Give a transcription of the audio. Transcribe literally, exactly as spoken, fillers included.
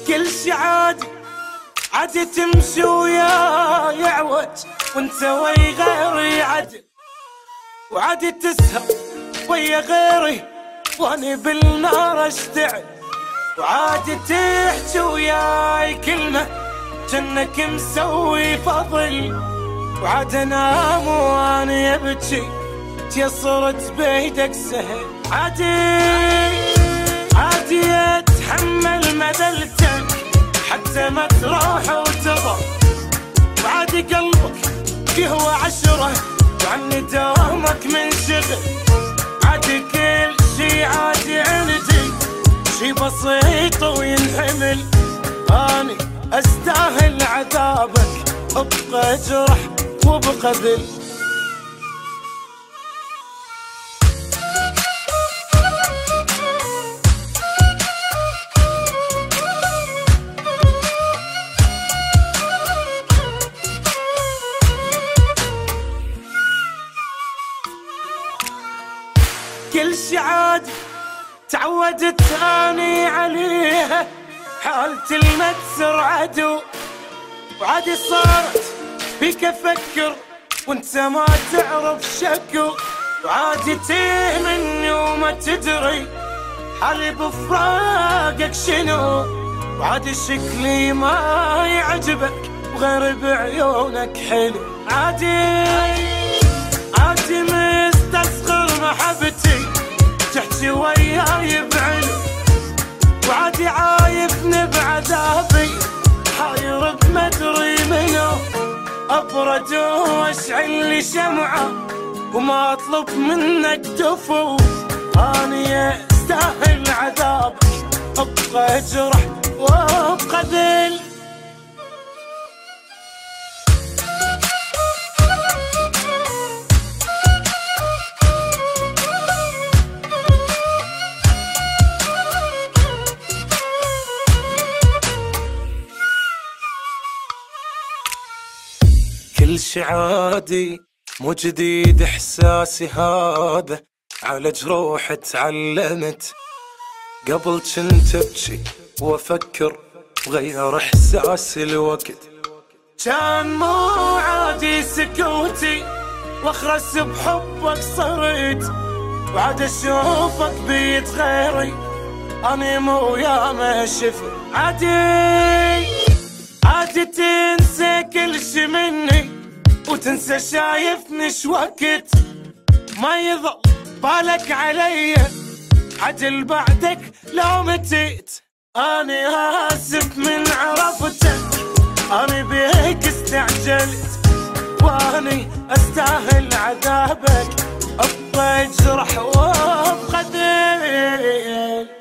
كل شي عادي عادي تمشي وياي يعوج وانت ويا غيري عدل، وعادي تسهر ويا غيري واني بالنار اشتعل، وعادي تحكي وياي كلمة جنك مسوي فضل، وعاد انام واني ابكي تيسرت بيدك سهل. عادي عادي اتحمل مذلتك حتى ما تروح وتضل، وعادي قلبك يهوى عشرة وعني دوامك منشغل، عادي كل شي عادي عندي شي بسيط وينحمل، اني استاهل عذابك ابقى جرح وابقى ذل. كل شي عادي تعودت اني عليها، حالتي المتسر عدو وعادي صارت بيك افكر وانت ما تعرف شكو، وعادي تيه مني وما تدري حالي بفراقك شنو، وعادي شكلي ما يعجبك وغير بعيونك حلو، عادي عادي مستصغر محبتي تحكي وياي بعلو، وعادي عايفني بعذابي حاير بمدري منو، ابرد واشعل لي شمعة وما اطلب منك دفو، اني استاهل عذابك ابقى جرح وابقى ذل. كل شي عادي مو جديد احساسي هذا، على جروح تعلمت قبل كنت ابكي وافكر وغير احساسي الوقت، كان مو عادي سكوتي واخرس بحبك صرت، وعاد اشوفك بيد غيري اني مو يا ما شفت، عادي عادي تنسى كل شي مني وتنسى شايفني شوقت، ما يظل بالك علي عجل بعدك لو متيت، اني اسف من عرفتك اني بيك استعجلت، واني استاهل عذابك ابقى اجرح وابقى ذل.